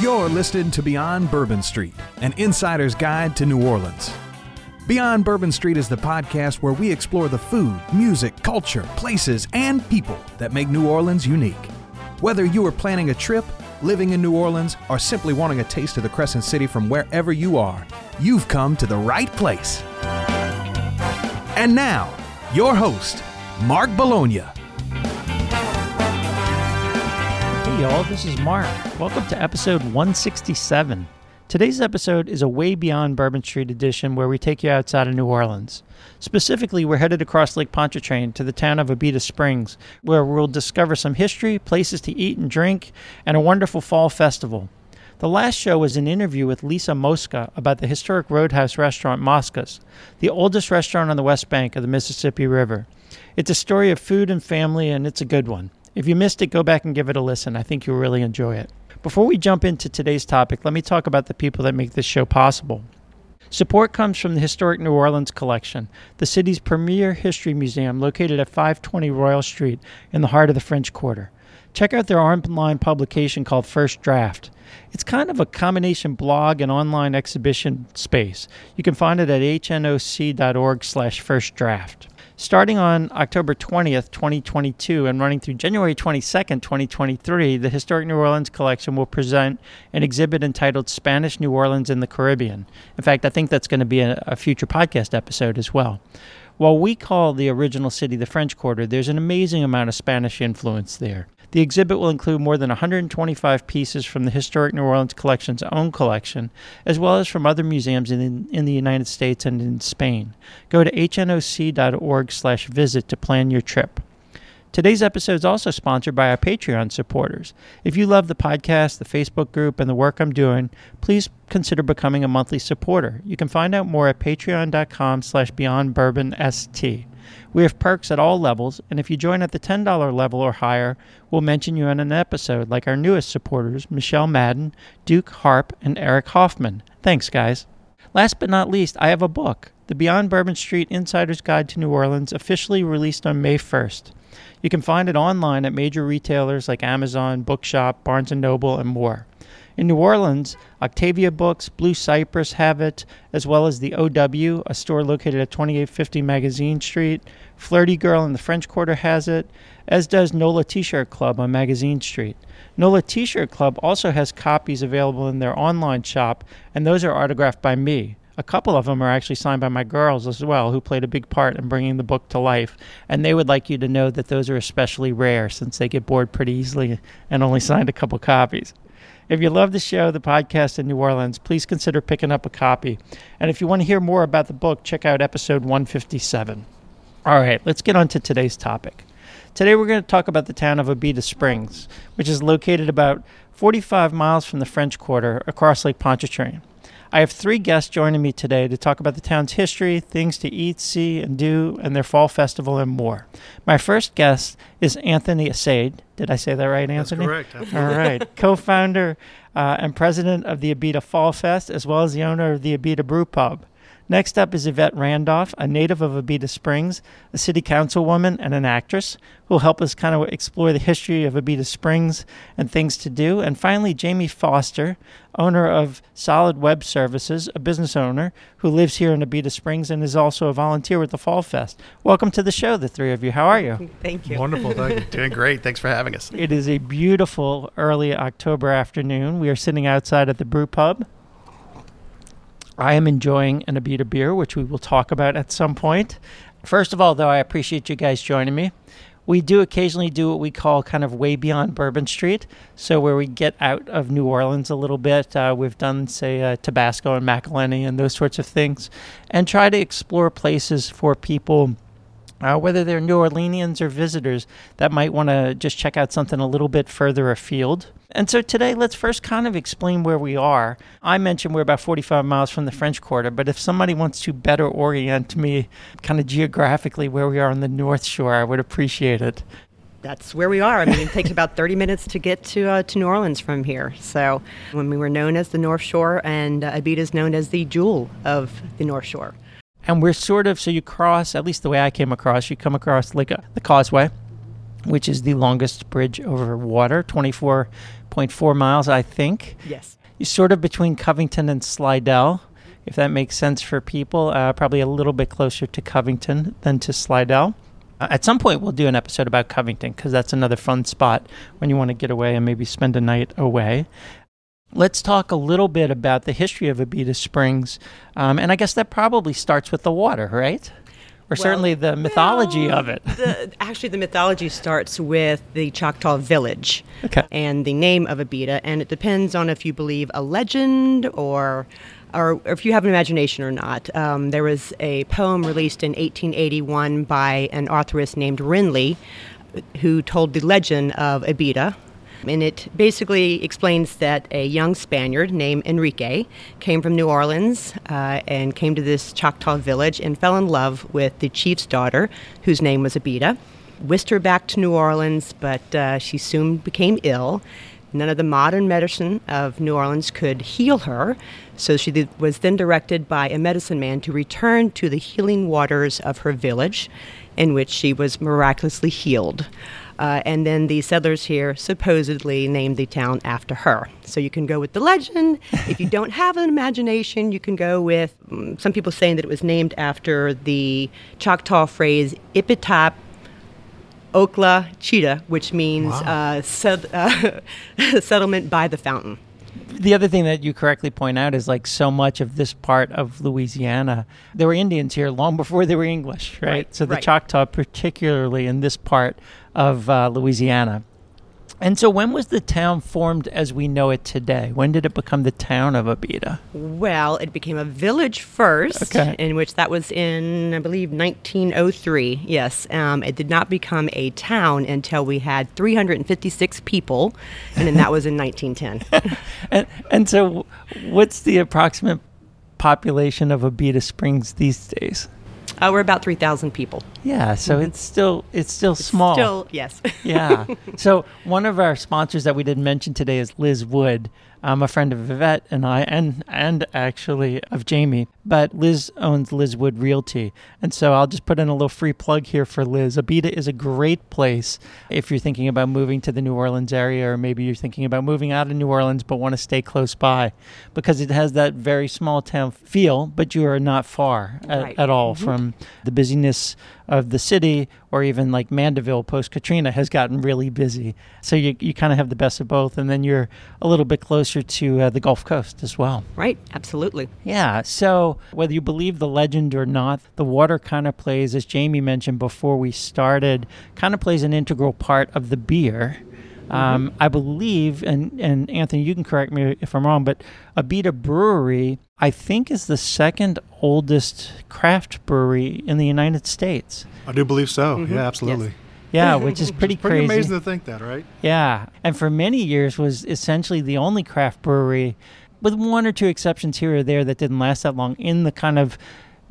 You're listening to Beyond Bourbon Street, an insider's guide to New Orleans. Beyond Bourbon Street is the podcast where we explore the food, music, culture, places, and people that make New Orleans unique. Whether you are planning a trip, living in New Orleans, or simply wanting a taste of the Crescent City from wherever you are, you've come to the right place. And now, your host, Mark Bologna. Hey y'all, this is Mark. Welcome to episode 167. Today's episode is a Way Beyond Bourbon Street edition where we take you outside of New Orleans. Specifically, we're headed across Lake Pontchartrain to the town of Abita Springs, where we'll discover some history, places to eat and drink, and a wonderful fall festival. The last show was an interview with Lisa Mosca about the historic Roadhouse restaurant Mosca's, the oldest restaurant on the west bank of the Mississippi River. It's a story of food and family, and it's a good one. If you missed it, go back and give it a listen. I think you'll really enjoy it. Before we jump into today's topic, let me talk about the people that make this show possible. Support comes from the Historic New Orleans Collection, the city's premier history museum located at 520 Royal Street in the heart of the French Quarter. Check out their online publication called First Draft. It's kind of a combination blog and online exhibition space. You can find it at hnoc.org/firstdraft. Starting on October 20th, 2022, and running through January 22nd, 2023, the Historic New Orleans Collection will present an exhibit entitled Spanish New Orleans in the Caribbean. In fact, I think that's going to be a future podcast episode as well. While we call the original city the French Quarter, there's an amazing amount of Spanish influence there. The exhibit will include more than 125 pieces from the Historic New Orleans Collection's own collection, as well as from other museums in the United States and in Spain. Go to hnoc.org/visit to plan your trip. Today's episode is also sponsored by our Patreon supporters. If you love the podcast, the Facebook group, and the work I'm doing, please consider becoming a monthly supporter. You can find out more at patreon.com/beyondbourbonst. We have perks at all levels, and if you join at the $10 level or higher, we'll mention you in an episode, like our newest supporters, Michelle Madden, Duke Harp, and Eric Hoffman. Thanks, guys. Last but not least, I have a book, The Beyond Bourbon Street Insider's Guide to New Orleans, officially released on May 1st. You can find it online at major retailers like Amazon, Bookshop, Barnes & Noble, and more. In New Orleans, Octavia Books, Blue Cypress have it, as well as the OW, a store located at 2850 Magazine Street. Flirty Girl in the French Quarter has it, as does NOLA T-Shirt Club on Magazine Street. NOLA T-Shirt Club also has copies available in their online shop, and those are autographed by me. A couple of them are actually signed by my girls as well, who played a big part in bringing the book to life, and they would like you to know that those are especially rare since they get bored pretty easily and only signed a couple copies. If you love the show, the podcast in New Orleans, please consider picking up a copy. And if you want to hear more about the book, check out episode 157. All right, let's get on to today's topic. Today we're going to talk about the town of Abita Springs, which is located about 45 miles from the French Quarter across Lake Pontchartrain. I have three guests joining me today to talk about the town's history, things to eat, see, and do, and their fall festival and more. My first guest is Anthony Assaide. Did I say that right, Anthony? That's correct. Absolutely. All right. Co-founder and president of the Abita Fall Fest, as well as the owner of the Abita Brew Pub. Next up is Yvette Randolph, a native of Abita Springs, a city councilwoman and an actress, who will help us kind of explore the history of Abita Springs and things to do. And finally, Jamie Foster, owner of Solid Web Services, a business owner who lives here in Abita Springs and is also a volunteer with the Fall Fest. Welcome to the show, the three of you. How are you? Thank you. Wonderful. Thank you. Doing great. Thanks for having us. It is a beautiful early October afternoon. We are sitting outside at the Brew Pub. I am enjoying an Abita beer, which we will talk about at some point. First of all, though, I appreciate you guys joining me. We do occasionally do what we call kind of Way Beyond Bourbon Street, so where we get out of New Orleans a little bit. We've done, say, Tabasco and McElhenny and those sorts of things, and try to explore places for people, whether they're New Orleanians or visitors, that might want to just check out something a little bit further afield. And so today, let's first kind of explain where we are. I mentioned we're about 45 miles from the French Quarter, but if somebody wants to better orient me kind of geographically where we are on the North Shore, I would appreciate it. That's where we are. I mean, it takes about 30 minutes to get to New Orleans from here. So when we were known as the North Shore, and Abita is known as the jewel of the North Shore. And we're sort of, so you cross, at least the way I came across, you come across like the Causeway, which is the longest bridge over water, 24.4 miles, I think. Yes. sort of between Covington and Slidell, if that makes sense for people. Probably a little bit closer to Covington than to Slidell. At some point, we'll do an episode about Covington because that's another fun spot when you want to get away and maybe spend a night away. Let's talk a little bit about the history of Abita Springs. And I guess that probably starts with the water, right? Or certainly the mythology of it. Actually, the mythology starts with the Choctaw village and the name of Abita. And it depends on if you believe a legend or if you have an imagination or not. There was a poem released in 1881 by an authoress named Rinley who told the legend of Abita. And it basically explains that a young Spaniard named Enrique came from New Orleans and came to this Choctaw village and fell in love with the chief's daughter, whose name was Abita. Whisked her back to New Orleans, but she soon became ill. None of the modern medicine of New Orleans could heal her, so she was then directed by a medicine man to return to the healing waters of her village, in which she was miraculously healed. And then the settlers here supposedly named the town after her. So you can go with the legend. If you don't have an imagination, you can go with some people saying that it was named after the Choctaw phrase Ipitap Okla Cheetah, which means settlement by the fountain. The other thing that you correctly point out is like so much of this part of Louisiana, there were Indians here long before there were English, right? So the Choctaw, particularly in this part of Louisiana. And so when was the town formed as we know it today? When did it become the town of Abita? Well, it became a village first, in which that was in, I believe, 1903. Yes. It did not become a town until we had 356 people, and then that was in 1910. And so what's the approximate population of Abita Springs these days? We're about 3,000 people. Yeah, so it's still small. Still, yes. Yeah. So one of our sponsors that we didn't mention today is Liz Wood. I'm a friend of Yvette and I, and actually of Jamie. But Liz owns Liz Wood Realty. And so I'll just put in a little free plug here for Liz. Abita is a great place if you're thinking about moving to the New Orleans area, or maybe you're thinking about moving out of New Orleans but want to stay close by, because it has that very small town feel, but you are not far at all from the busyness of the city, or even like Mandeville post-Katrina has gotten really busy. So you kind of have the best of both, and then you're a little bit closer to the Gulf Coast as well. Right, absolutely. Yeah, so whether you believe the legend or not, the water kind of plays, as Jamie mentioned before we started, kind of plays an integral part of the beer. I believe, and Anthony, you can correct me if I'm wrong, but Abita Brewery, I think, is the second oldest craft brewery in the United States. I do believe so. Yeah, absolutely. Yes. Yeah, which is pretty crazy. Pretty amazing to think that, right? Yeah, and for many years was essentially the only craft brewery, with one or two exceptions here or there that didn't last that long, in the kind of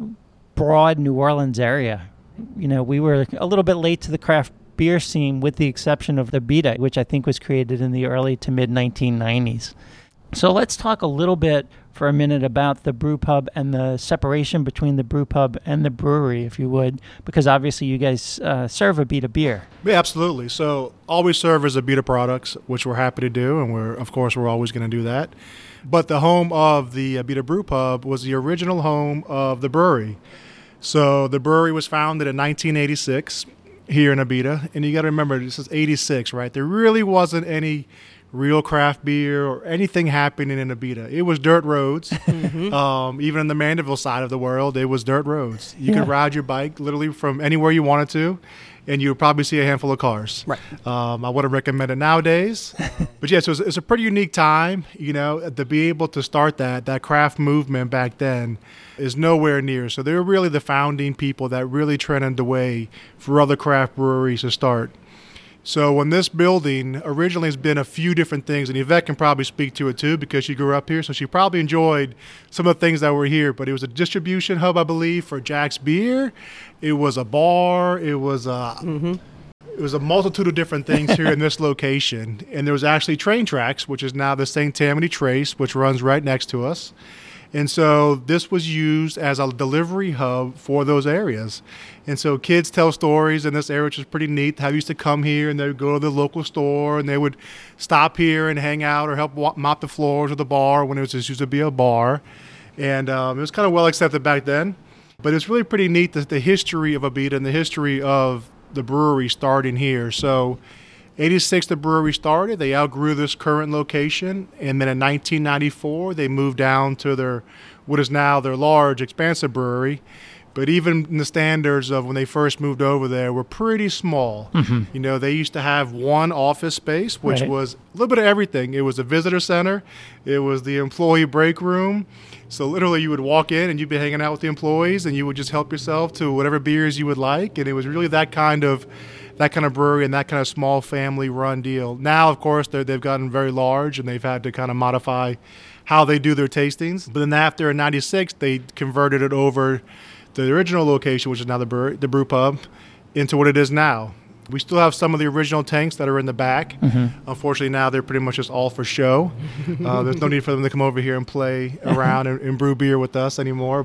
broad New Orleans area. You know, we were a little bit late to the craft beer scene, with the exception of the Abita, which I think was created in the early to mid 1990s. So let's talk a little bit for a minute about the brew pub and the separation between the brew pub and the brewery, if you would, because obviously you guys serve Abita beer. Yeah, absolutely. So all we serve is Abita products, which we're happy to do, and we're always going to do that. But the home of the Abita Brew Pub was the original home of the brewery. So the brewery was founded in 1986 here in Abita, and you got to remember, this is 86, right? There really wasn't any real craft beer or anything happening in Abita. It was dirt roads. Even in the Mandeville side of the world, it was dirt roads. You could ride your bike literally from anywhere you wanted to, and you would probably see a handful of cars. Right. I wouldn't recommend it nowadays. But yes, it's a pretty unique time, you know, to be able to start that craft movement back then is nowhere near. So they were really the founding people that really trended the way for other craft breweries to start. So when this building originally has been a few different things, and Yvette can probably speak to it too because she grew up here, so she probably enjoyed some of the things that were here. But it was a distribution hub, I believe, for Jack's Beer. It was a bar. It was It was a multitude of different things here in this location. And there was actually train tracks, which is now the St. Tammany Trace, which runs right next to us. And so this was used as a delivery hub for those areas. And so kids tell stories in this area, which is pretty neat. How used to come here and they would go to the local store and they would stop here and hang out or help mop the floors of the bar when it was just used to be a bar. And it was kind of well accepted back then. But it's really pretty neat, the history of Abita and the history of the brewery starting here. So 86, the brewery started. They outgrew this current location. And then in 1994, they moved down to what is now their large, expansive brewery. But even in the standards of when they first moved over there were pretty small. Mm-hmm. They used to have one office space, which was a little bit of everything. It was a visitor center. It was the employee break room. So literally you would walk in and you'd be hanging out with the employees and you would just help yourself to whatever beers you would like. And it was really that kind of brewery and that kind of small family-run deal. Now, of course, they've gotten very large and they've had to kind of modify how they do their tastings. But then after in 96, they converted it over to the original location, which is now the brew pub, into what it is now. We still have some of the original tanks that are in the back. Mm-hmm. Unfortunately, now they're pretty much just all for show. There's no need for them to come over here and play around and brew beer with us anymore.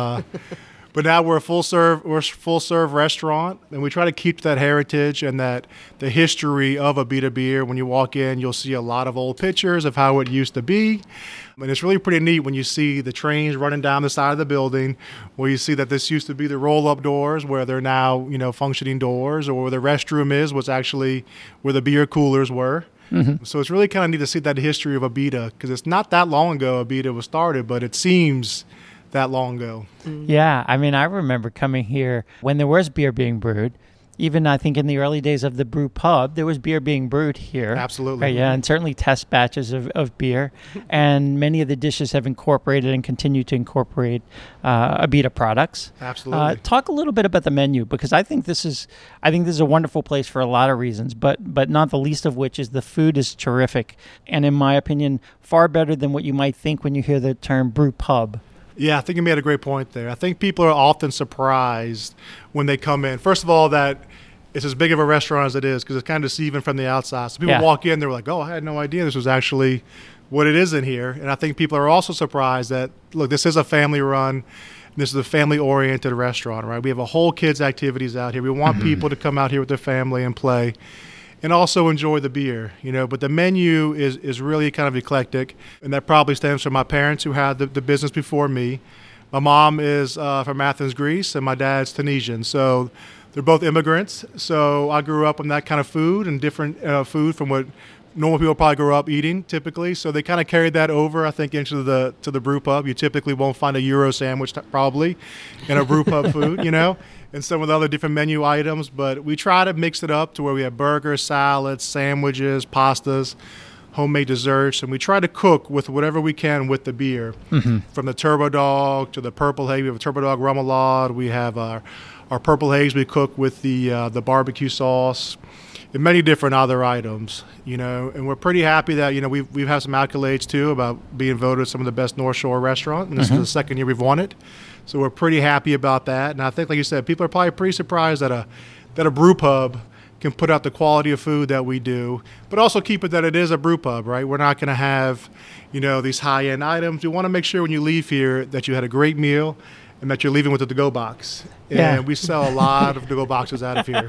But now we're a full serve restaurant, and we try to keep that heritage and the history of Abita beer. When you walk in, you'll see a lot of old pictures of how it used to be. And it's really pretty neat when you see the trains running down the side of the building, where you see that this used to be the roll-up doors, where they're now functioning doors, or where the restroom was actually where the beer coolers were. Mm-hmm. So it's really kind of neat to see that history of Abita, because it's not that long ago Abita was started, but it seems that long ago. Yeah, I mean, I remember coming here when there was beer being brewed. Even I think in the early days of the brew pub, there was beer being brewed here. Absolutely. Right, yeah, and certainly test batches of beer. And many of the dishes have incorporated and continue to incorporate Abita products. Absolutely. Talk a little bit about the menu, because I think this is a wonderful place for a lot of reasons, but not the least of which is the food is terrific. And in my opinion, far better than what you might think when you hear the term brew pub. Yeah, I think you made a great point there. I think people are often surprised when they come in. First of all, that it's as big of a restaurant as it is, because it's kind of deceiving from the outside. So people walk in, they're like, oh, I had no idea this was actually what it is in here. And I think people are also surprised that, look, this is a family-run, this is a family-oriented restaurant, right? We have a whole kids' activities out here. We want people to come out here with their family and play, and also enjoy the beer, But the menu is really kind of eclectic, and that probably stems from my parents who had the business before me. My mom is from Athens, Greece, and my dad's Tunisian. So they're both immigrants. So I grew up on that kind of food and different food from what normal people probably grow up eating typically. So they kind of carried that over, I think, into the brew pub. You typically won't find a Euro sandwich probably in a brew pub food, and some of the other different menu items. But we try to mix it up to where we have burgers, salads, sandwiches, pastas, homemade desserts, and we try to cook with whatever we can with the beer. Mm-hmm. From the Turbo Dog to the Purple Haze. We have a Turbo Dog Remoulade. We have our Purple Haze we cook with the barbecue sauce, and many different other items, and we're pretty happy that, we've had some accolades too about being voted some of the best North Shore restaurant, and this is the second year we've won it. So we're pretty happy about that. And I think, like you said, people are probably pretty surprised that a brew pub can put out the quality of food that we do, but also keep it that it is a brew pub, right? We're not going to have, these high-end items. We want to make sure when you leave here that you had a great meal and that you're leaving with the to-go box. And we sell a lot of to-go boxes out of here.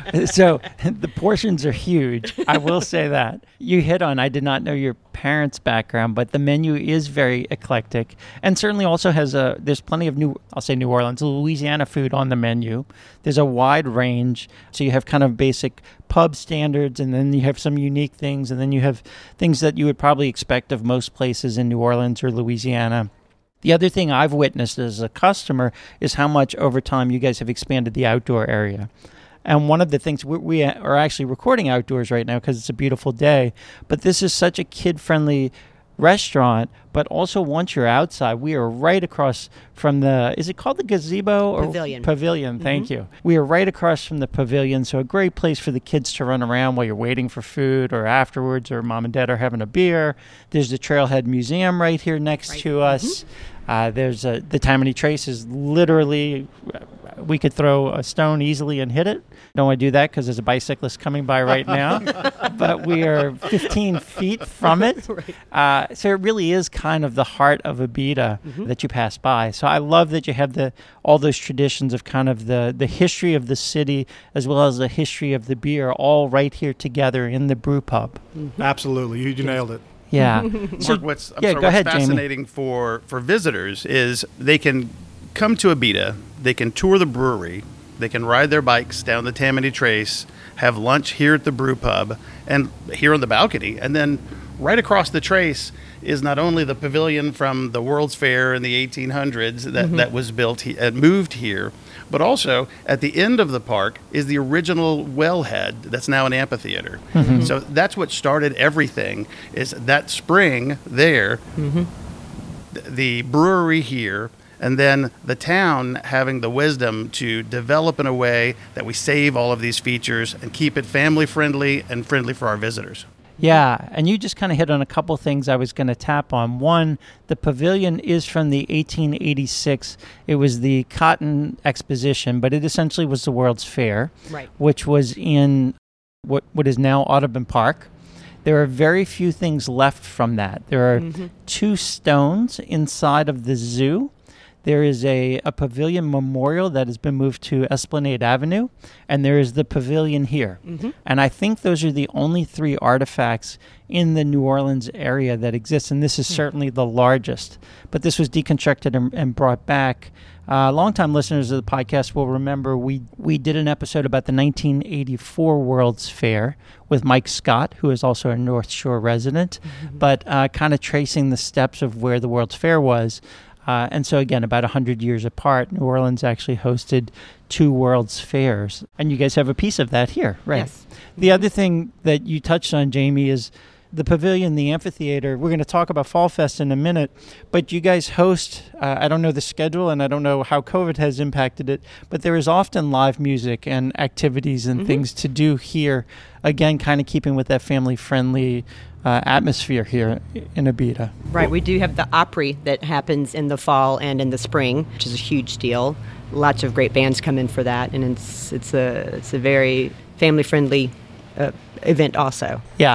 So the portions are huge. I will say that. You hit on, I did not know your parents' background, but the menu is very eclectic, and certainly also has there's plenty of New Orleans, Louisiana food on the menu. There's a wide range. So you have kind of basic pub standards, and then you have some unique things, and then you have things that you would probably expect of most places in New Orleans or Louisiana. The other thing I've witnessed as a customer is how much over time you guys have expanded the outdoor area. And one of the things, we are actually recording outdoors right now because it's a beautiful day, but this is such a kid-friendly restaurant, but also once you're outside, we are right across from is it called the gazebo? Pavilion. Pavilion, thank you. We are right across from the pavilion, so a great place for the kids to run around while you're waiting for food or afterwards, or mom and dad are having a beer. There's the Trailhead Museum right here next to us. There's the Tammany Trace is literally, we could throw a stone easily and hit it. Don't want to do that because there's a bicyclist coming by right now. But we are 15 feet from it. Right. So it really is kind of the heart of Abita that you pass by. So I love that you have all those traditions of kind of the history of the city as well as the history of the beer all right here together in the brew pub. Absolutely. You nailed it. Yeah. So, what's fascinating for visitors is they can come to Abita, they can tour the brewery, they can ride their bikes down the Tammany Trace, have lunch here at the brew pub and here on the balcony, and then right across the trace is not only the pavilion from the World's Fair in the 1800s that was built and moved here, but also at the end of the park is the original wellhead that's now an amphitheater. So that's what started everything, is that spring there, the brewery here, and then the town having the wisdom to develop in a way that we save all of these features and keep it family friendly and friendly for our visitors. Yeah, and you just kind of hit on a couple things I was going to tap on. One, the pavilion is from the 1886. It was the Cotton Exposition, but it essentially was the World's Fair, which was in what is now Audubon Park. There are very few things left from that. There are 2 stones inside of the zoo. There is a pavilion memorial that has been moved to Esplanade Avenue, and there is the pavilion here. And I think those are the only 3 artifacts in the New Orleans area that exist, and this is certainly the largest. But this was deconstructed and brought back. Longtime listeners of the podcast will remember we did an episode about the 1984 World's Fair with Mike Scott, who is also a North Shore resident, but kind of tracing the steps of where the World's Fair was. And so, again, about 100 years apart, New Orleans actually hosted 2 World's Fairs. And you guys have a piece of that here, right? Yes. The other thing that you touched on, Jamie, is the pavilion, the amphitheater. We're going to talk about Fall Fest in a minute, but you guys host, I don't know the schedule and I don't know how COVID has impacted it, but there is often live music and activities and things to do here. Again, kind of keeping with that family-friendly atmosphere here in Abita. Right. We do have the Opry that happens in the fall and in the spring, which is a huge deal. Lots of great bands come in for that, and it's a very family-friendly event also. Yeah.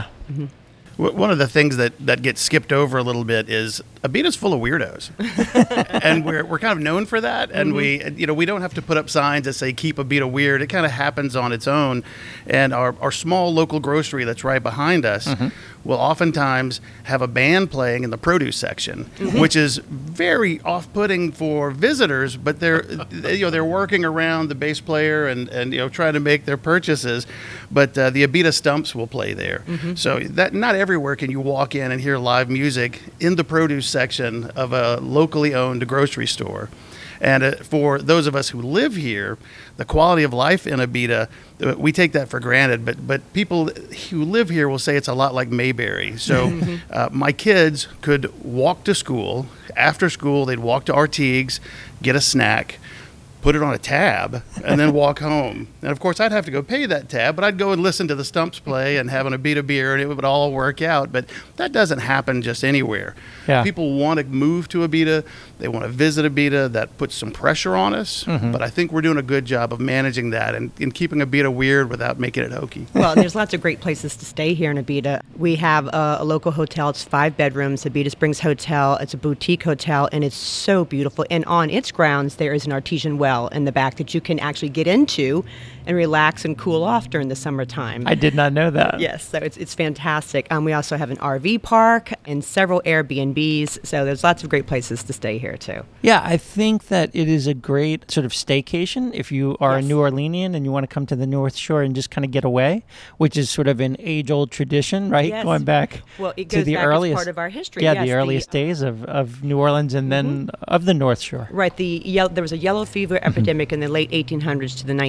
One of the things that gets skipped over a little bit is Abita's full of weirdos, and we're kind of known for that. And we don't have to put up signs that say "Keep Abita Weird." It kind of happens on its own. And our small local grocery that's right behind us will oftentimes have a band playing in the produce section, which is very off-putting for visitors. But they're working around the bass player and trying to make their purchases. But the Abita Stumps will play there, so that not everywhere can you walk in and hear live music in the produce section of a locally owned grocery store. And for those of us who live here, the quality of life in Abita, we take that for granted. But people who live here will say it's a lot like Mayberry. So my kids could walk to school. After school, they'd walk to Artigues, get a snack, put it on a tab, and then walk home. And of course, I'd have to go pay that tab, but I'd go and listen to the Stumps play and have an Abita beer, and it would all work out. But that doesn't happen just anywhere. Yeah. People want to move to Abita. They want to visit Abita. That puts some pressure on us, but I think we're doing a good job of managing that and keeping Abita weird without making it hokey. Well, there's lots of great places to stay here in Abita. We have a local hotel. It's 5 bedrooms, Abita Springs Hotel. It's a boutique hotel, and it's so beautiful. And on its grounds, there is an artesian well in the back that you can actually get into and relax and cool off during the summertime. I did not know that. Yes, so it's fantastic. We also have an RV park and several Airbnbs, so there's lots of great places to stay here too. Yeah, I think that it is a great sort of staycation if you are a New Orleanian and you want to come to the North Shore and just kind of get away, which is sort of an age-old tradition, right? Yes. Going back it to goes the back earliest as part of our history. Yeah, the earliest days of New Orleans and then of the North Shore. Right. There was a yellow fever epidemic in the late 1800s to the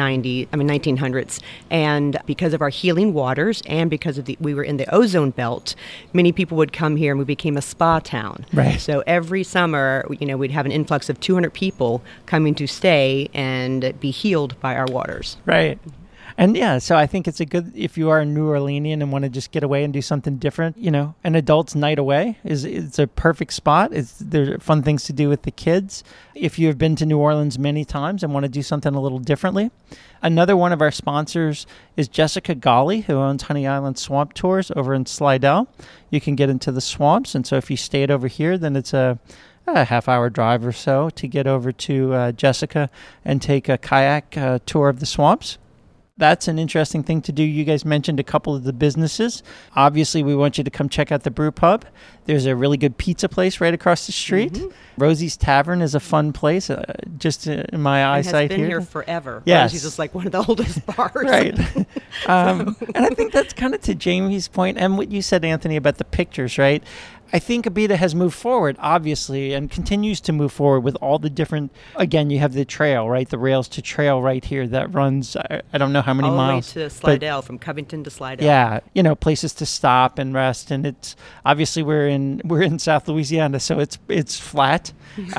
1900s, and because of our healing waters and because of we were in the ozone belt, many people would come here and we became a spa town. Right. So every summer, we'd have an influx of 200 people coming to stay and be healed by our waters. Right. And yeah, so I think it's a good, if you are a New Orleanian and want to just get away and do something different, an adult's night away it's a perfect spot. There are fun things to do with the kids. If you have been to New Orleans many times and want to do something a little differently. Another one of our sponsors is Jessica Golly, who owns Honey Island Swamp Tours over in Slidell. You can get into the swamps, and so if you stayed over here, then it's a half-hour drive or so to get over to Jessica and take a kayak tour of the swamps. That's an interesting thing to do. You guys mentioned a couple of the businesses. Obviously, we want you to come check out the Brew Pub. There's a really good pizza place right across the street. Mm-hmm. Rosie's Tavern is a fun place, just in my eyesight here. It has been here forever. Yes. Rosie's is like one of the oldest bars. Right. And I think that's kind of to Jamie's point and what you said, Anthony, about the pictures, right? I think Abita has moved forward, obviously, and continues to move forward with all the different, again, you have the trail, right? The rails to trail right here that runs, I don't know how many miles. All the way to Slidell, from Covington to Slidell. Yeah, places to stop and rest. And it's, obviously we're in South Louisiana, so it's flat.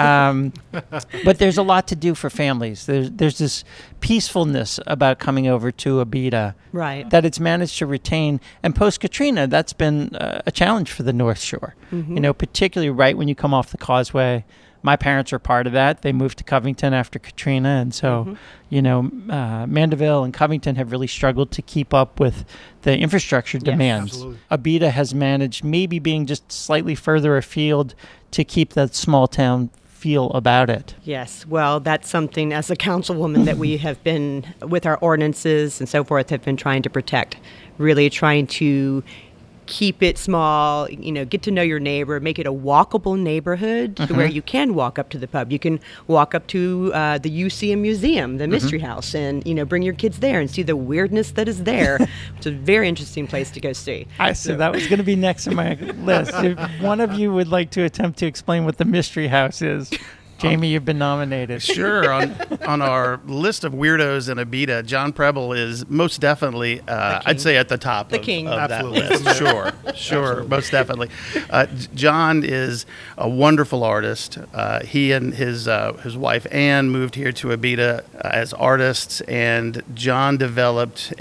But there's a lot to do for families. There's this peacefulness about coming over to Abita. Right. That it's managed to retain. And post-Katrina, that's been a challenge for the North Shore. Mm-hmm. Particularly right when you come off the causeway. My parents are part of that. They moved to Covington after Katrina. And so, Mandeville and Covington have really struggled to keep up with the infrastructure demands. Absolutely. Abita has managed, maybe being just slightly further afield, to keep that small town feel about it. Yes. Well, that's something as a councilwoman that we have been, with our ordinances and so forth, have been trying to protect, really trying to keep it small, get to know your neighbor, make it a walkable neighborhood to where you can walk up to the pub. You can walk up to the UCM Museum, the Mystery House, and, bring your kids there and see the weirdness that is there. It's a very interesting place to go see. So that was going to be next on my list. If one of you would like to attempt to explain what the Mystery House is, Jamie, you've been nominated. Sure. On our list of weirdos in Abita, John Preble is most definitely, I'd say, at the top of that list. Sure. Absolutely. Most definitely. John is a wonderful artist. He and his wife, Anne, moved here to Abita as artists, and John developed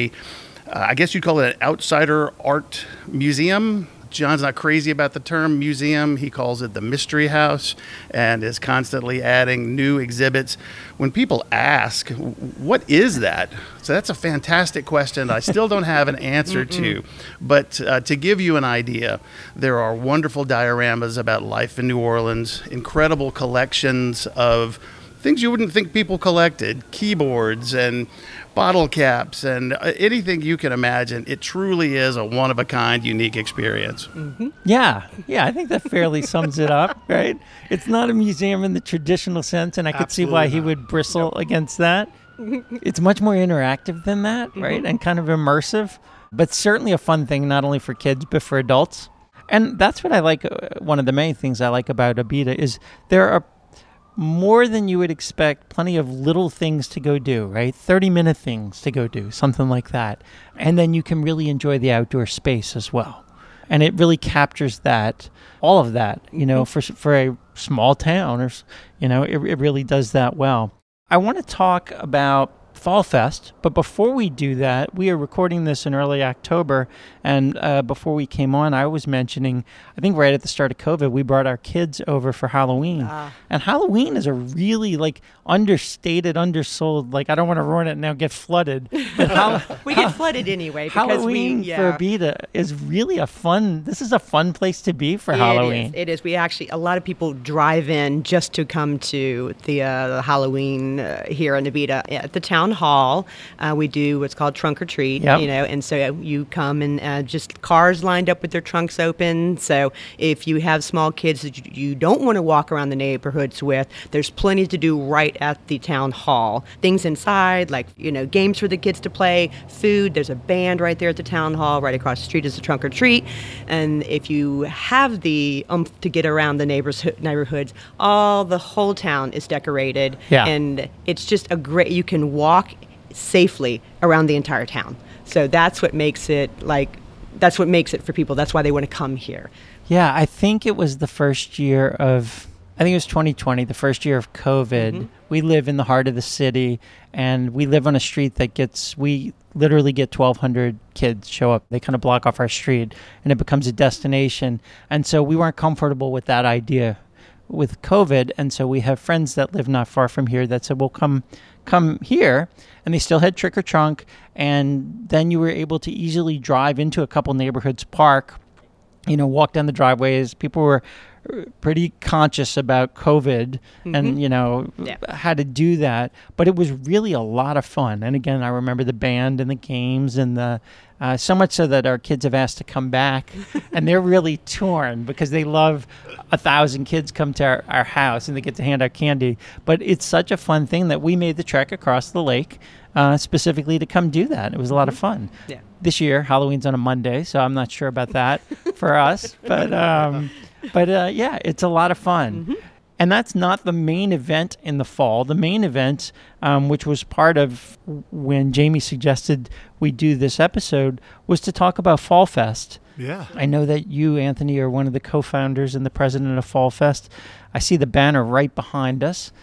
I guess you'd call it an outsider art museum. John's not crazy about the term museum. He calls it the Mystery House and is constantly adding new exhibits. When people ask, what is that? So that's a fantastic question I still don't have an answer to. But to give you an idea, there are wonderful dioramas about life in New Orleans, incredible collections of things you wouldn't think people collected, keyboards and bottle caps and anything you can imagine. It truly is a one-of-a-kind, unique experience. Mm-hmm. Yeah, I think that fairly sums it up, right? It's not a museum in the traditional sense, and I could see why he would bristle against that. It's much more interactive than that, right? And kind of immersive, but certainly a fun thing, not only for kids, but for adults. And that's what I like. One of the main things I like about Abita is there are more than you would expect, plenty of little things to go do, right? 30-minute things to go do, something like that. And then you can really enjoy the outdoor space as well. And it really captures that, all of that, for a small town, or, it really does that well. I want to talk about Fall Fest, but before we do that, we are recording this in early October, and before we came on, I was mentioning, I think right at the start of COVID, we brought our kids over for Halloween, and Halloween is a really understated, undersold, I don't want to ruin it and now get flooded, but we get flooded anyway. Because Halloween for Abita is really this is a fun place to be for Halloween. It is. We actually, a lot of people drive in just to come to the Halloween here in Abita at the town hall. We do what's called trunk or treat, and so you come and just cars lined up with their trunks open. So if you have small kids that you don't want to walk around the neighborhoods with, there's plenty to do right at the town hall. Things inside, games for the kids to play, food. There's a band right there at the town hall. Right across the street is the trunk or treat. And if you have the to get around the neighborhoods, the whole town is decorated. Yeah. And it's just you can walk safely around the entire town. So that's what makes it for people. That's why they want to come here. Yeah, I think it was the first year of I think it was 2020, the first year of COVID. Mm-hmm. We live in the heart of the city, and we live on a street that we literally get 1,200 kids show up. They kind of block off our street, and it becomes a destination. And so we weren't comfortable with that idea with COVID, and so we have friends that live not far from here that said, well, come here. And they still had Trick or Trunk, and then you were able to easily drive into a couple neighborhoods, park, walk down the driveways. People were pretty conscious about COVID and, how to do that. But it was really a lot of fun. And again, I remember the band and the games and so much so that our kids have asked to come back. And they're really torn because they love 1,000 kids come to our house and they get to hand out candy. But it's such a fun thing that we made the trek across the lake specifically to come do that. It was a lot of fun. Yeah. This year, Halloween's on a Monday, so I'm not sure about that for us. But yeah, it's a lot of fun. Mm-hmm. And that's not the main event in the fall. The main event, which was part of when Jamie suggested we do this episode, was to talk about Fall Fest. Yeah. I know that you, Anthony, are one of the co-founders and the president of Fall Fest. I see the banner right behind us.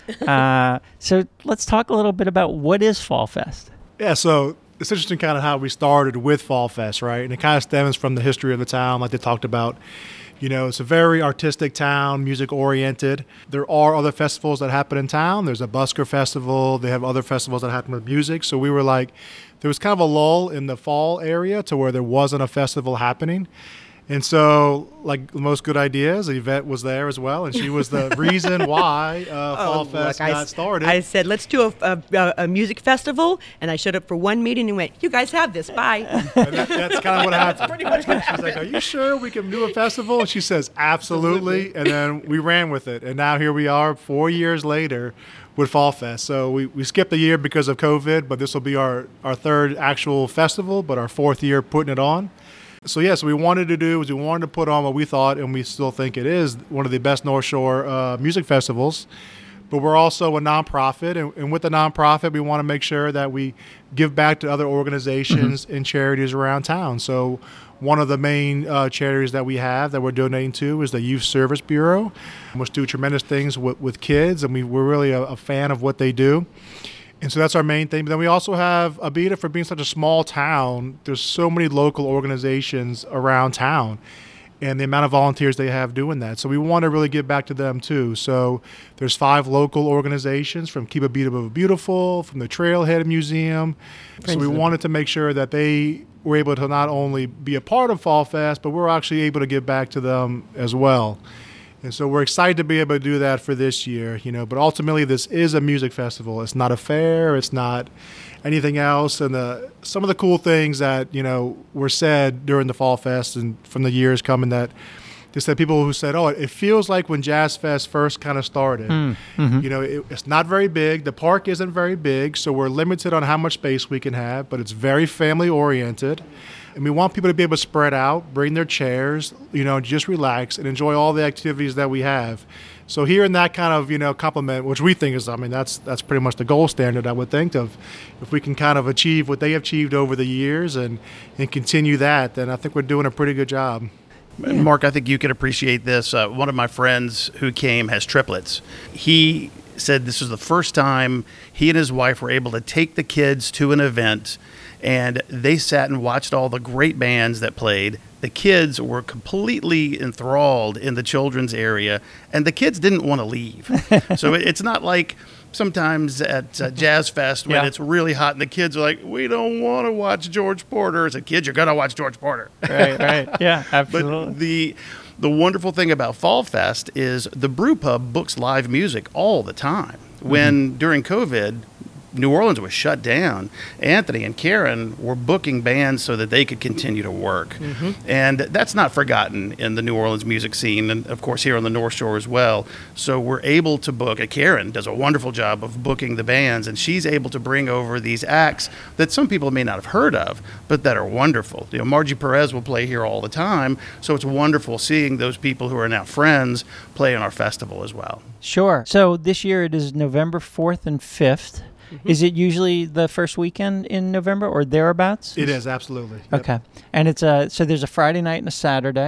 So let's talk a little bit about what is Fall Fest. Yeah, so it's interesting kind of how we started with Fall Fest, right? And it kind of stems from the history of the town, like they talked about. It's a very artistic town, music-oriented. There are other festivals that happen in town. There's a busker festival. They have other festivals that happen with music. So we were like, there was kind of a lull in the fall area to where there wasn't a festival happening. And so, like most good ideas, Yvette was there as well, and she was the reason why Fall Fest got started. I said, let's do a music festival, and I showed up for one meeting and went, you guys have this, bye. And that's kind of what happened. Pretty much what happened. She's like, are you sure we can do a festival? And she says, absolutely. And then we ran with it. And now here we are 4 years later with Fall Fest. So we skipped a year because of COVID, but this will be our third actual festival, but our fourth year putting it on. So yes, we wanted to put on what we thought, and we still think it is, one of the best North Shore music festivals. But we're also a nonprofit, and with the nonprofit, we want to make sure that we give back to other organizations and charities around town. So one of the main charities that we have that we're donating to is the Youth Service Bureau, which do tremendous things with kids, and we're really a fan of what they do. And so that's our main thing. But then we also have Abita, for being such a small town, there's so many local organizations around town and the amount of volunteers they have doing that. So we want to really give back to them too. So there's 5 local organizations, from Keep Abita Beautiful, from the Trailhead Museum. So we wanted to make sure that they were able to not only be a part of Fall Fest, but we're actually able to give back to them as well. And so we're excited to be able to do that for this year, but ultimately this is a music festival. It's not a fair, it's not anything else. And some of the cool things that, were said during the Fall Fest and from the years coming, that they said, people who said, it feels like when Jazz Fest first kind of started. Mm-hmm. It's not very big. The park isn't very big, so we're limited on how much space we can have, but it's very family oriented. And we want people to be able to spread out, bring their chairs, just relax and enjoy all the activities that we have. So hearing that kind of, compliment, which we think is, that's pretty much the gold standard, I would think, of if we can kind of achieve what they have achieved over the years and continue that, then I think we're doing a pretty good job. Yeah. Mark, I think you could appreciate this. One of my friends who came has triplets. He said this was the first time he and his wife were able to take the kids to an event, and they sat and watched all the great bands that played. The kids were completely enthralled in the children's area, and the kids didn't want to leave. So it's not like sometimes at Jazz Fest when it's really hot and the kids are like, we don't want to watch George Porter. As a kid, you're going to watch George Porter. Right. Yeah, absolutely. But the wonderful thing about Fall Fest is the Brew Pub books live music all the time. When during COVID, New Orleans was shut down, Anthony and Karen were booking bands so that they could continue to work. Mm-hmm. And that's not forgotten in the New Orleans music scene, and of course here on the North Shore as well. So we're able to book, Karen does a wonderful job of booking the bands, and she's able to bring over these acts that some people may not have heard of, but that are wonderful. Margie Perez will play here all the time, so it's wonderful seeing those people who are now friends play in our festival as well. Sure. So this year it is November 4th and 5th. Mm-hmm. Is it usually the first weekend in November or thereabouts? It is, absolutely. Yep. Okay. And it's so there's a Friday night and a Saturday.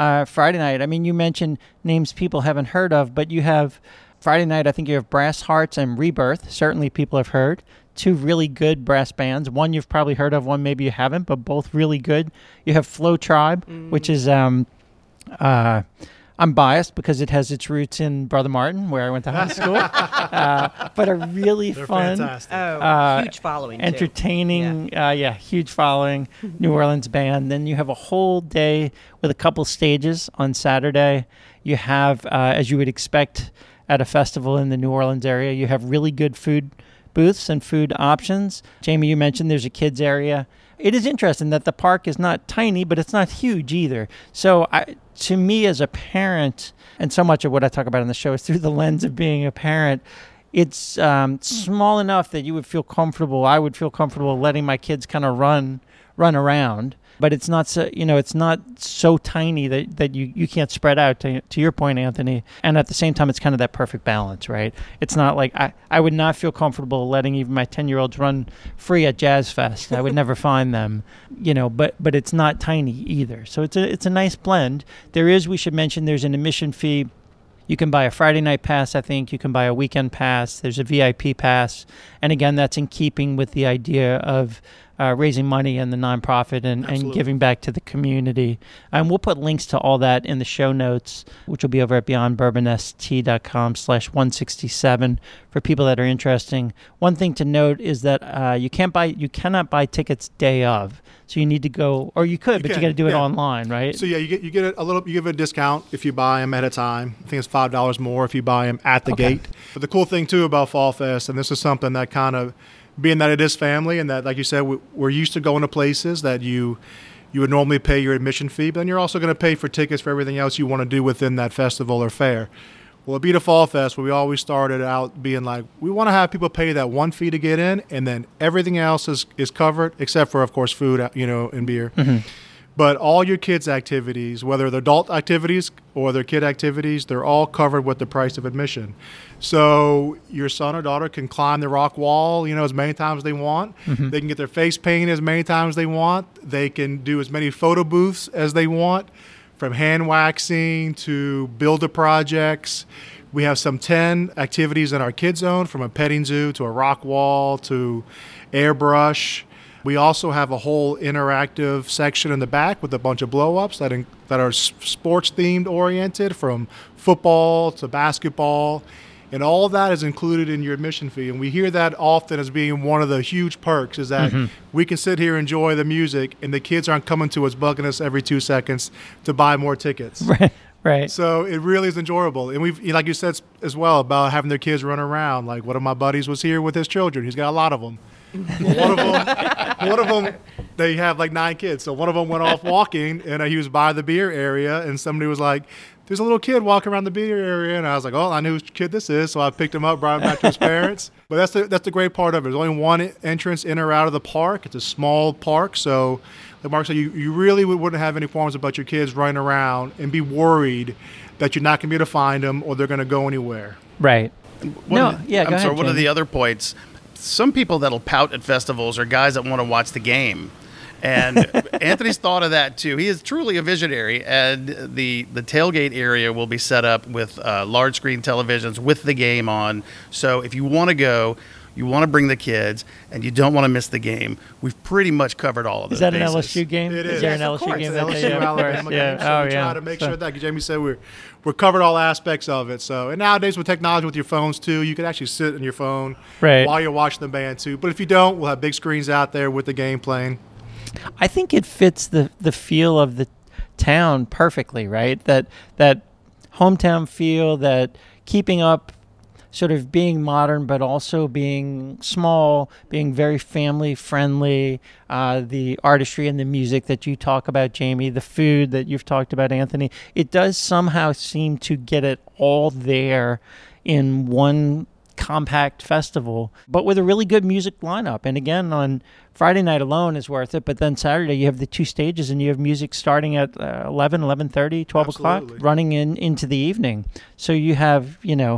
Friday night, I mean, you mentioned names people haven't heard of, but you have Friday night, I think you have Brass Hearts and Rebirth. Certainly people have heard. 2 really good brass bands. One you've probably heard of, one maybe you haven't, but both really good. You have Flow Tribe, which is... I'm biased because it has its roots in Brother Martin, where I went to high school. But a really fun, huge following, entertaining, huge following New Orleans band. Then you have a whole day with a couple stages on Saturday. You have, as you would expect at a festival in the New Orleans area, you have really good food booths and food options. Jamie, you mentioned there's a kids area. It is interesting that the park is not tiny, but it's not huge either. So to me as a parent, and so much of what I talk about on the show is through the lens of being a parent, it's small enough that you would feel comfortable. I would feel comfortable letting my kids kind of run around. But it's not so, it's not so tiny that you can't spread out, to your point, Anthony. And at the same time, it's kind of that perfect balance, right? It's not like I would not feel comfortable letting even my 10-year-olds run free at Jazz Fest. I would never find them, but it's not tiny either. So it's a nice blend. We should mention there's an admission fee. You can buy a Friday night pass, I think. You can buy a weekend pass. There's a VIP pass. And again, that's in keeping with the idea of raising money in the nonprofit and giving back to the community. And we'll put links to all that in the show notes, which will be over at beyondbourbonst.com/167 for people that are interested. One thing to note is that you cannot buy tickets day of. So you need to go, or you could, but you got to do it online, right? So you get you give a discount if you buy them at a time. I think it's $5 more if you buy them at the gate. But the cool thing too about Fall Fest, and this is something that kind of, being that it is family, and that, like you said, we're used to going to places that you would normally pay your admission fee, but then you're also going to pay for tickets for everything else you want to do within that festival or fair. Well, at Abita Fall Fest, we always started out being like, we want to have people pay that one fee to get in, and then everything else is covered, except for, of course, food, and beer. Mm-hmm. But all your kids' activities, whether they're adult activities or their kid activities, they're all covered with the price of admission. So your son or daughter can climb the rock wall, as many times as they want. Mm-hmm. They can get their face painted as many times as they want. They can do as many photo booths as they want, from hand waxing to builder projects. We have some 10 activities in our kids zone, from a petting zoo to a rock wall to airbrush. We also have a whole interactive section in the back with a bunch of blow-ups that are sports-themed oriented, from football to basketball. And all of that is included in your admission fee. And we hear that often as being one of the huge perks, is that we can sit here and enjoy the music, and the kids aren't coming to us, bugging us every 2 seconds to buy more tickets. Right. So it really is enjoyable. And we've, like you said as well, about having their kids run around. Like, one of my buddies was here with his children. He's got a lot of them. One of them, they have like 9 kids. So one of them went off walking, and he was by the beer area, and somebody was like, there's a little kid walking around the beer area. And I was like, oh, I knew whose kid this is. So I picked him up, brought him back to his parents. But that's the great part of it. There's only one entrance in or out of the park. It's a small park. So like Mark said, you really wouldn't have any qualms about your kids running around and be worried that you're not going to be able to find them or they're going to go anywhere. Right. One of the other points, some people that'll pout at festivals are guys that want to watch the game. And Anthony's thought of that too. He is truly a visionary, and the tailgate area will be set up with large screen televisions with the game on. So if you want to go, you want to bring the kids, and you don't want to miss the game, we've pretty much covered all of those bases. Is that an LSU game? It is. Is there an LSU game? LSU Alabama game. So we try to make sure that, Jamie said, we're covered all aspects of it. So, and nowadays with technology, with your phones too, you can actually sit on your phone while you're watching the band too. But if you don't, we'll have big screens out there with the game playing. I think it fits the feel of the town perfectly, right? That hometown feel, that keeping up, sort of being modern, but also being small, being very family friendly, the artistry and the music that you talk about, Jamie, the food that you've talked about, Anthony. It does somehow seem to get it all there in one compact festival, but with a really good music lineup. And again, on Friday night alone is worth it, but then Saturday you have the 2 stages and you have music starting at 11, 11:30, 12 o'clock, running into the evening. So you have,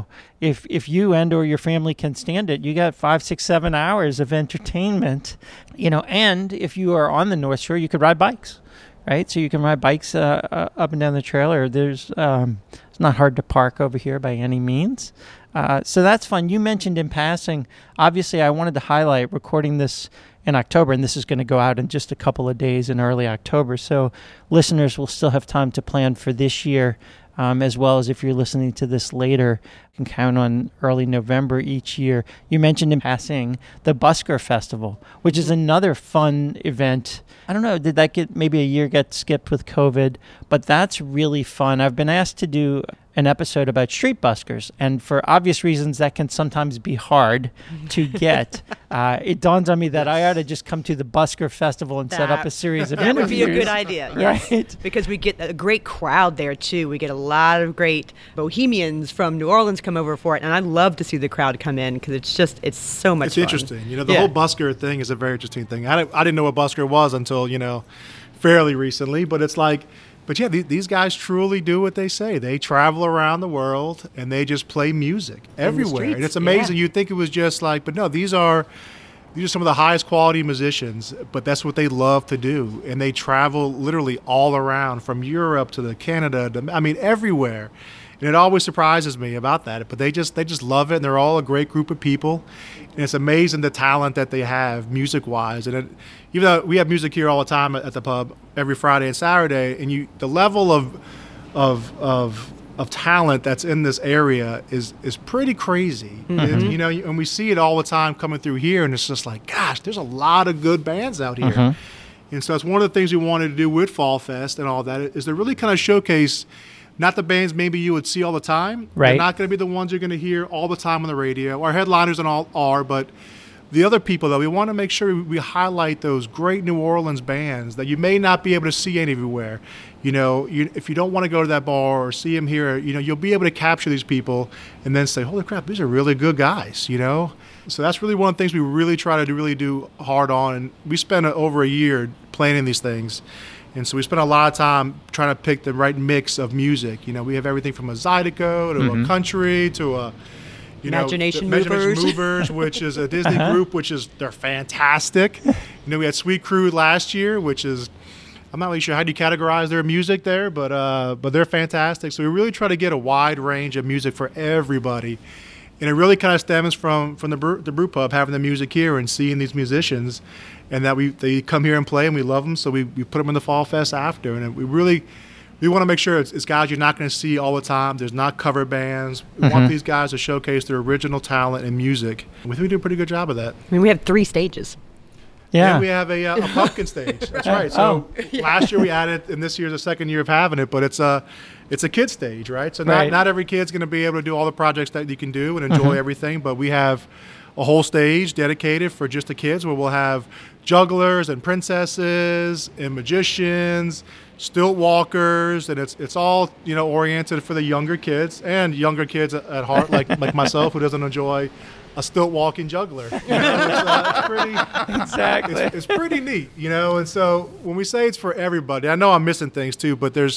if you and or your family can stand it, you got 5, 6, 7 hours of entertainment, and if you are on the North Shore, you could ride bikes. right? So you can ride bikes up and down the trailer. It's not hard to park over here by any means. So that's fun. You mentioned in passing, obviously I wanted to highlight recording this in October, and this is going to go out in just a couple of days in early October. So listeners will still have time to plan for this year, as well as if you're listening to this later, you can count on early November each year. You mentioned in passing the Busker Festival, which is another fun event. I don't know, did that get maybe a year get skipped with COVID? But that's really fun. I've been asked to do an episode about street buskers, and for obvious reasons that can sometimes be hard to get. It dawns on me that I ought to just come to the Busker Festival and set up a series of interviews. That would be a good idea, yes. Right? Because we get a great crowd there too. We get a lot of great bohemians from New Orleans come over for it, and I love to see the crowd come in because it's so much fun. It's interesting. The whole busker thing is a very interesting thing. I didn't know what busker was until, fairly recently, but it's like, but yeah, these guys truly do what they say. They travel around the world and they just play music everywhere. And it's amazing. You'd think it was just like, but no, these are some of the highest quality musicians, but that's what they love to do. And they travel literally all around, from Europe to Canada, everywhere. And it always surprises me about that. But they just love it, and they're all a great group of people. And it's amazing the talent that they have music-wise. And even though we have music here all the time at the pub every Friday and Saturday, and the level of talent that's in this area is pretty crazy. Mm-hmm. And we see it all the time coming through here, and it's just like, gosh, there's a lot of good bands out here. Mm-hmm. And so it's one of the things we wanted to do with Fall Fest and all that, is to really kind of showcase not the bands maybe you would see all the time. Right. They're not going to be the ones you're going to hear all the time on the radio. Our headliners and all are, but the other people, though, we want to make sure we highlight those great New Orleans bands that you may not be able to see anywhere. If you don't want to go to that bar or see them here, you'll be able to capture these people and then say, holy crap, these are really good guys, So that's really one of the things we really try to really do hard on. And we spent over a year planning these things. And so we spent a lot of time trying to pick the right mix of music. We have everything from a Zydeco to a country to a Imagination Movers, which is a Disney group, they're fantastic. We had Sweet Crew last year, which is, I'm not really sure how do you categorize their music there, but they're fantastic. So we really try to get a wide range of music for everybody. And it really kind of stems from the brew pub, having the music here and seeing these musicians, and that they come here and play, and we love them, so we put them in the Fall Fest after. And we want to make sure it's guys you're not going to see all the time. There's not cover bands. We want these guys to showcase their original talent and music. And we think we do a pretty good job of that. We have 3 stages. Yeah. And we have a pumpkin stage. That's right. So last year we added, and this year's the second year of having it, but it's a kid stage, right? So not every kid's going to be able to do all the projects that you can do and enjoy everything, but we have a whole stage dedicated for just the kids, where we'll have jugglers and princesses and magicians, stilt walkers, and it's all oriented for the younger kids at heart, like myself, who doesn't enjoy a stilt walking juggler. It's pretty exactly. It's pretty neat, And so when we say it's for everybody, I know I'm missing things too, but there's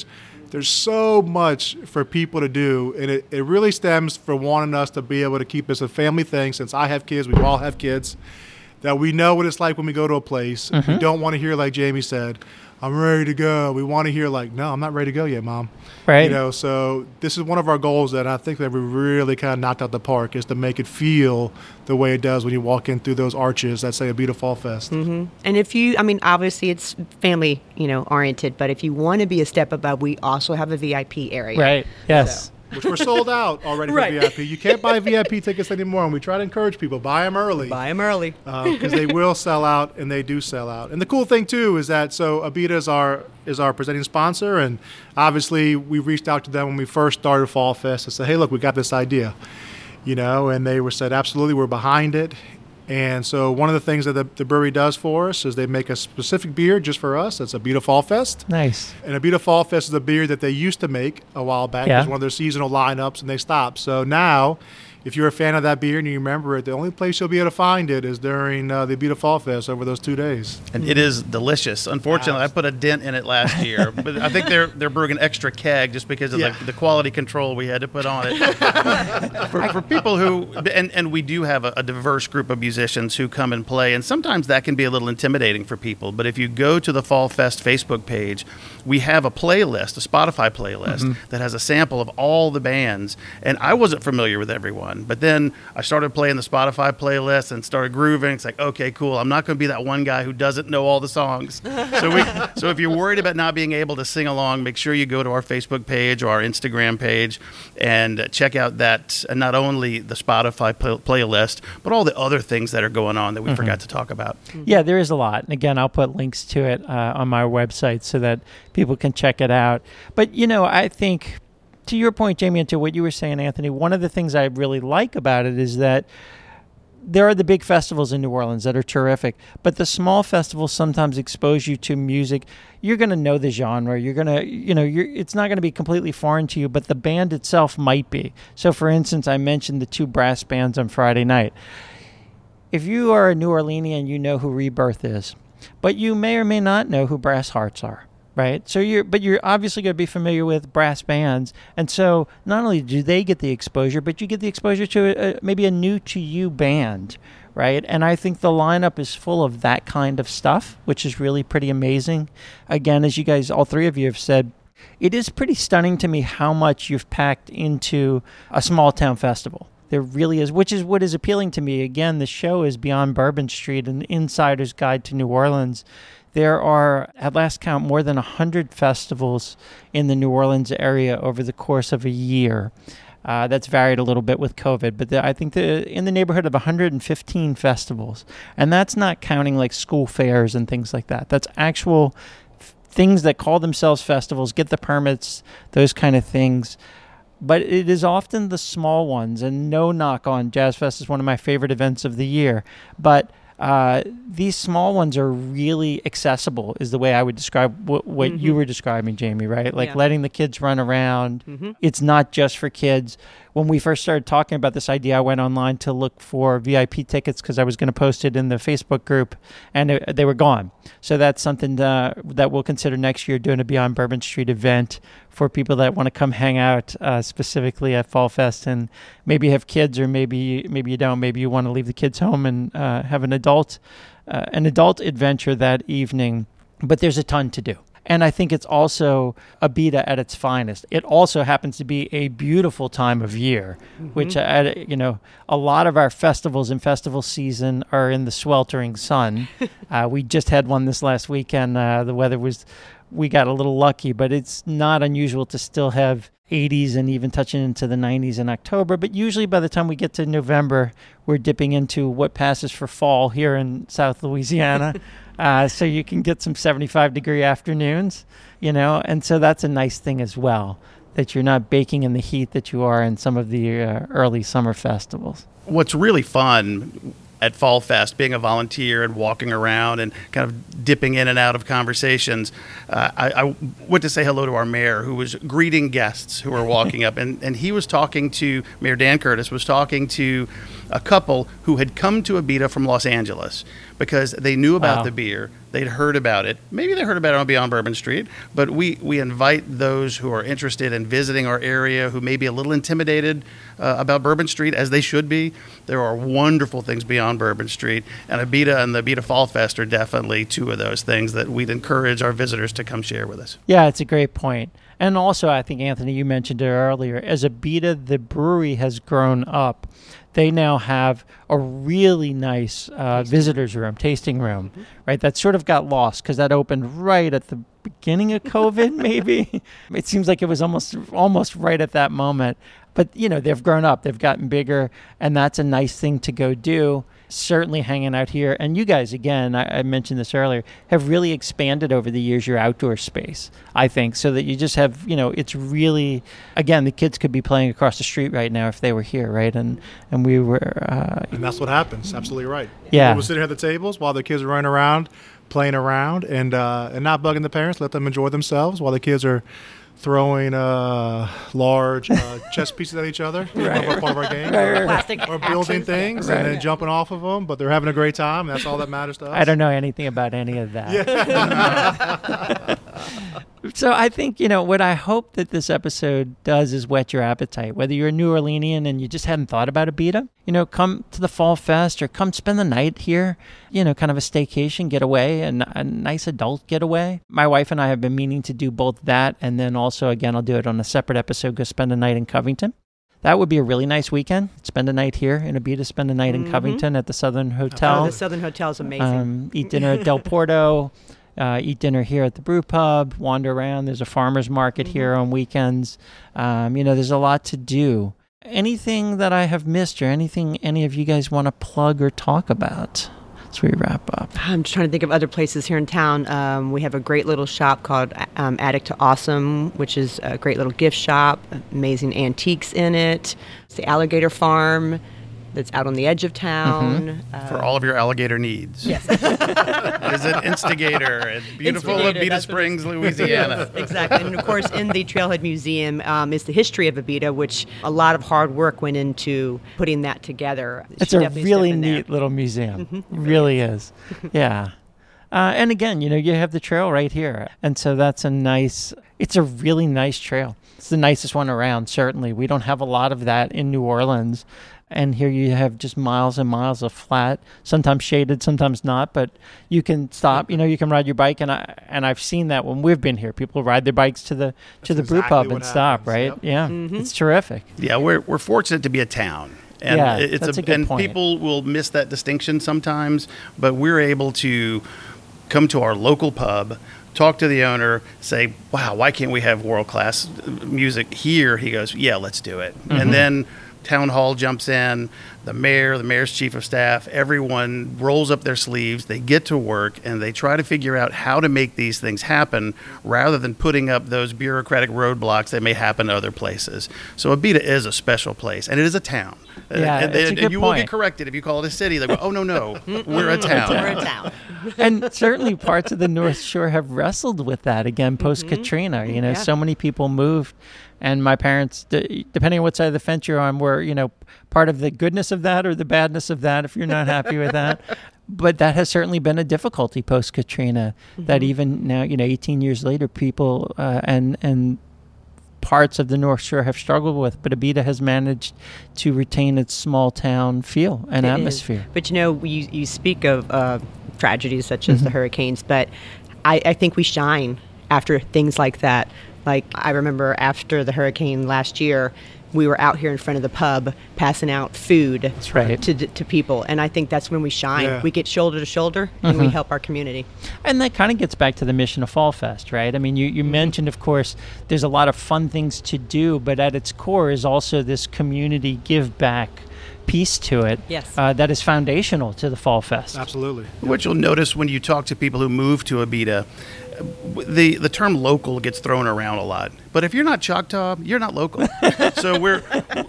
so much for people to do, and it really stems from wanting us to be able to keep this a family thing. Since I have kids, we all have kids, that we know what it's like when we go to a place. We don't want to hear, like Jamie said, I'm ready to go. We want to hear like, no, I'm not ready to go yet, Mom. Right. So this is one of our goals that I think that we really kind of knocked out the park, is to make it feel the way it does when you walk in through those arches that say Abita Fall Fest. Mm-hmm. And if you, obviously it's family, oriented, but if you want to be a step above, we also have a VIP area. Right. Yes. So. Which we're sold out already for VIP. You can't buy VIP tickets anymore, and we try to encourage people, buy them early. Buy them early. Because they will sell out, and they do sell out. And the cool thing, too, is that, so Abita is our presenting sponsor, and obviously we reached out to them when we first started Fall Fest and said, hey, look, we got this idea, and they said, absolutely, we're behind it. And so one of the things that the brewery does for us is they make a specific beer just for us. It's Abita Fall Fest. Nice. And Abita Fall Fest is a beer that they used to make a while back. It was one of their seasonal lineups, and they stopped. So now if you're a fan of that beer and you remember it, the only place you'll be able to find it is during the Abita Fall Fest over those 2 days. And it is delicious. Unfortunately, I put a dent in it last year, but I think they're brewing an extra keg just because of the quality control we had to put on it. for people who, and we do have a diverse group of musicians who come and play, and sometimes that can be a little intimidating for people. But if you go to the Fall Fest Facebook page, we have a playlist, a Spotify playlist, that has a sample of all the bands. And I wasn't familiar with everyone, but then I started playing the Spotify playlist and started grooving. It's like, okay, cool. I'm not going to be that one guy who doesn't know all the songs. So if you're worried about not being able to sing along, make sure you go to our Facebook page or our Instagram page and check out that, not only the Spotify playlist, but all the other things that are going on that we forgot to talk about. Yeah, there is a lot. And again, I'll put links to it on my website so that people can check it out. But, I think, to your point, Jamie, and to what you were saying, Anthony, one of the things I really like about it is that there are the big festivals in New Orleans that are terrific, but the small festivals sometimes expose you to music. You're going to know the genre. You're going to, it's not going to be completely foreign to you, but the band itself might be. So, for instance, I mentioned the 2 brass bands on Friday night. If you are a New Orleanian, you know who Rebirth is, but you may or may not know who Brass Hearts are. Right. So you're obviously going to be familiar with brass bands. And so not only do they get the exposure, but you get the exposure to maybe a new to you band. Right. And I think the lineup is full of that kind of stuff, which is really pretty amazing. Again, as you guys, all 3 of you have said, it is pretty stunning to me how much you've packed into a small town festival. There really is, which is what is appealing to me. Again, the show is Beyond Bourbon Street, an insider's guide to New Orleans. There are, at last count, more than 100 festivals in the New Orleans area over the course of a year. That's varied a little bit with COVID, but I think in the neighborhood of 115 festivals. And that's not counting like school fairs and things like that. That's actual things that call themselves festivals, get the permits, those kind of things. But it is often the small ones, and no knock on Jazz Fest is one of my favorite events of the year. But these small ones are really accessible, is the way I would describe what you were describing, Jamie, right? Like letting the kids run around. It's not just for kids. When we first started talking about this idea, I went online to look for VIP tickets because I was going to post it in the Facebook group, and they were gone. So that's something that we'll consider next year, doing a Beyond Bourbon Street event for people that want to come hang out specifically at Fall Fest and maybe have kids, or maybe you don't. Maybe you want to leave the kids home and have an adult adventure that evening. But there's a ton to do. And I think it's also Abita at its finest. It also happens to be a beautiful time of year, which, a lot of our festivals in festival season are in the sweltering sun. We just had one this last weekend. The weather we got a little lucky, but it's not unusual to still have 80s and even touching into the 90s in October. But usually by the time we get to November, we're dipping into what passes for fall here in South Louisiana. So you can get some 75-degree afternoons, and so that's a nice thing as well, that you're not baking in the heat that you are in some of the early summer festivals. What's really fun at Fall Fest, being a volunteer and walking around and kind of dipping in and out of conversations, I went to say hello to our mayor, who was greeting guests who were walking up, and he was talking to, Mayor Dan Curtis was talking to a couple who had come to Abita from Los Angeles because they knew about the beer. They'd heard about it. Maybe they heard about it on Beyond Bourbon Street, but we invite those who are interested in visiting our area, who may be a little intimidated about Bourbon Street, as they should be. There are wonderful things beyond Bourbon Street, and Abita and the Abita Fall Fest are definitely 2 of those things that we'd encourage our visitors to come share with us. Yeah, it's a great point. And also, I think, Anthony, you mentioned it earlier, as Abita, the brewery, has grown up, they now have a really nice visitors room, tasting room, right? That sort of got lost because that opened right at the beginning of COVID, maybe. It seems like it was almost right at that moment. But, they've grown up, they've gotten bigger, and that's a nice thing to go do. Certainly hanging out here. And you guys, again, I mentioned this earlier, have really expanded over the years your outdoor space, I think, so that you just have, it's really, again, the kids could be playing across the street right now if they were here, right? And we were... and that's what happens. Absolutely right. Yeah. We'll sit here at the tables while the kids are running around, playing around, and not bugging the parents. Let them enjoy themselves while the kids are throwing large chess pieces at each other. Part of our game. Plastic or building things and then jumping off of them, but they're having a great time. That's all that matters to us. I don't know anything about any of that. So I think, what I hope that this episode does is whet your appetite. Whether you're a New Orleanian and you just hadn't thought about Abita, come to the Fall Fest or come spend the night here, kind of a staycation getaway and a nice adult getaway. My wife and I have been meaning to do both that, and then also, again, I'll do it on a separate episode, go spend a night in Covington. That would be a really nice weekend. Spend a night here in Abita, spend a night in Covington at the Southern Hotel. Oh, the Southern Hotel is amazing. Eat dinner at Del Porto. Eat dinner here at the Brew Pub, wander around. There's a farmer's market here on weekends. There's a lot to do. Anything that I have missed or anything any of you guys want to plug or talk about as we wrap up? I'm just trying to think of other places here in town. We have a great little shop called Attic to Awesome, which is a great little gift shop, amazing antiques in it. It's the Alligator Farm that's out on the edge of town. For all of your alligator needs. Yes. Visit Instigator at beautiful Abita Springs, Louisiana. Exactly. And of course, in the Trailhead Museum is the history of Abita, which a lot of hard work went into putting that together. It's a really neat little museum. It really is. Yeah. And again, you have the trail right here. And so it's a really nice trail. It's the nicest one around, certainly. We don't have a lot of that in New Orleans. And here you have just miles and miles of flat, sometimes shaded, sometimes not, but you can stop, you can ride your bike. And I've seen that when we've been here. People ride their bikes to the Brew Pub and stop, right? Yep. Yeah, it's terrific. Yeah, we're fortunate to be a town. And that's a good point. People will miss that distinction sometimes, but we're able to come to our local pub, talk to the owner, say, wow, why can't we have world-class music here? He goes, yeah, let's do it. And then Town Hall jumps in, the mayor's chief of staff, everyone rolls up their sleeves, they get to work, and they try to figure out how to make these things happen rather than putting up those bureaucratic roadblocks that may happen other places. So Abita is a special place, and it is a town. Yeah, and you will get corrected if you call it a city. They go, oh, no, we're a town. We're a town. And certainly parts of the North Shore have wrestled with that, again, post-Katrina. So many people moved. And my parents, depending on what side of the fence you're on, were, part of the goodness of that or the badness of that, if you're not happy with that. But that has certainly been a difficulty post-Katrina, that even now, 18 years later, people and parts of the North Shore have struggled with. But Abita has managed to retain its small town feel and atmosphere. But, you speak of tragedies such as the hurricanes, but I think we shine after things like that. Like, I remember after the hurricane last year, we were out here in front of the pub passing out food to people. And I think that's when we shine. Yeah. We get shoulder to shoulder and we help our community. And that kind of gets back to the mission of Fall Fest, right? I mean, you mentioned, of course, there's a lot of fun things to do, but at its core is also this community give back piece to it. Yes. That is foundational to the Fall Fest. Absolutely. What you'll notice when you talk to people who move to Abita, the term local gets thrown around a lot, but if you're not Choctaw, you're not local. So we're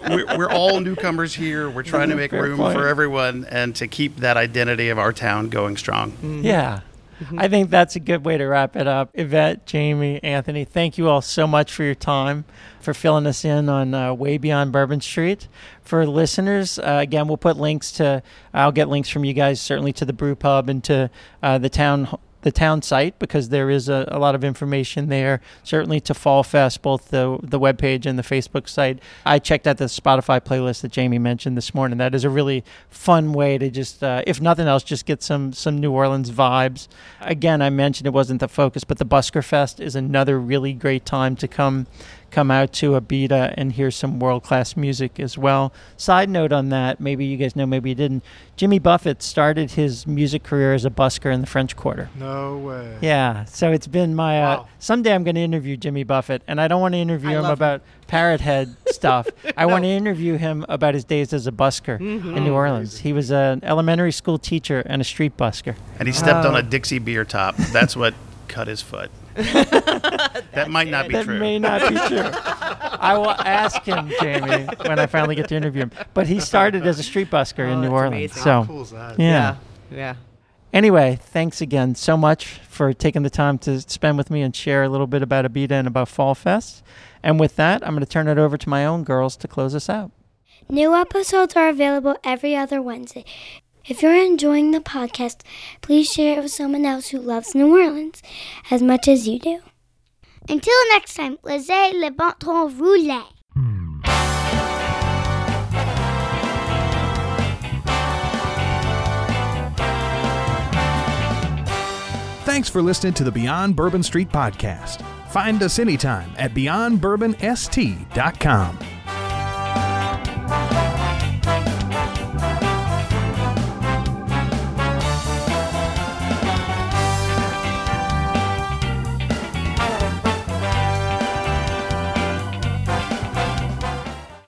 all newcomers here. We're trying to make room for everyone and to keep that identity of our town going strong. Yeah. I think that's a good way to wrap it up. Yvette, Jamie, Anthony, thank you all so much for your time, for filling us in on Way Beyond Bourbon Street. For listeners, again, we'll put links I'll get links from you guys, certainly to the Brew Pub and to the town site, because there is a lot of information there, certainly to Fall Fest, both the webpage and the Facebook site. I checked out the Spotify playlist that Jamie mentioned this morning. That is a really fun way to just, if nothing else, just get some New Orleans vibes. Again, I mentioned it wasn't the focus, but the Busker Fest is another really great time to come out to Abita and hear some world-class music as well. Side note on that, maybe you guys know, maybe you didn't, Jimmy Buffett started his music career as a busker in the French Quarter. No way. Yeah, so it's been my, someday I'm going to interview Jimmy Buffett, and I don't want to interview him about Parrot Head stuff. I want to interview him about his days as a busker in New Orleans. He was an elementary school teacher and a street busker. And he stepped on a Dixie beer top. That's what cut his foot. That might not be true. That may not be true. I will ask him, Jamie, when I finally get to interview him. But he started as a street busker in New Orleans. Amazing. So, How cool is that? Yeah. Yeah. Anyway, thanks again so much for taking the time to spend with me and share a little bit about Abita and about Fall Fest. And with that, I'm going to turn it over to my own girls to close us out. New episodes are available every other Wednesday. If you're enjoying the podcast, please share it with someone else who loves New Orleans as much as you do. Until next time, laissez le bon temps rouler. Thanks for listening to the Beyond Bourbon Street podcast. Find us anytime at beyondbourbonst.com.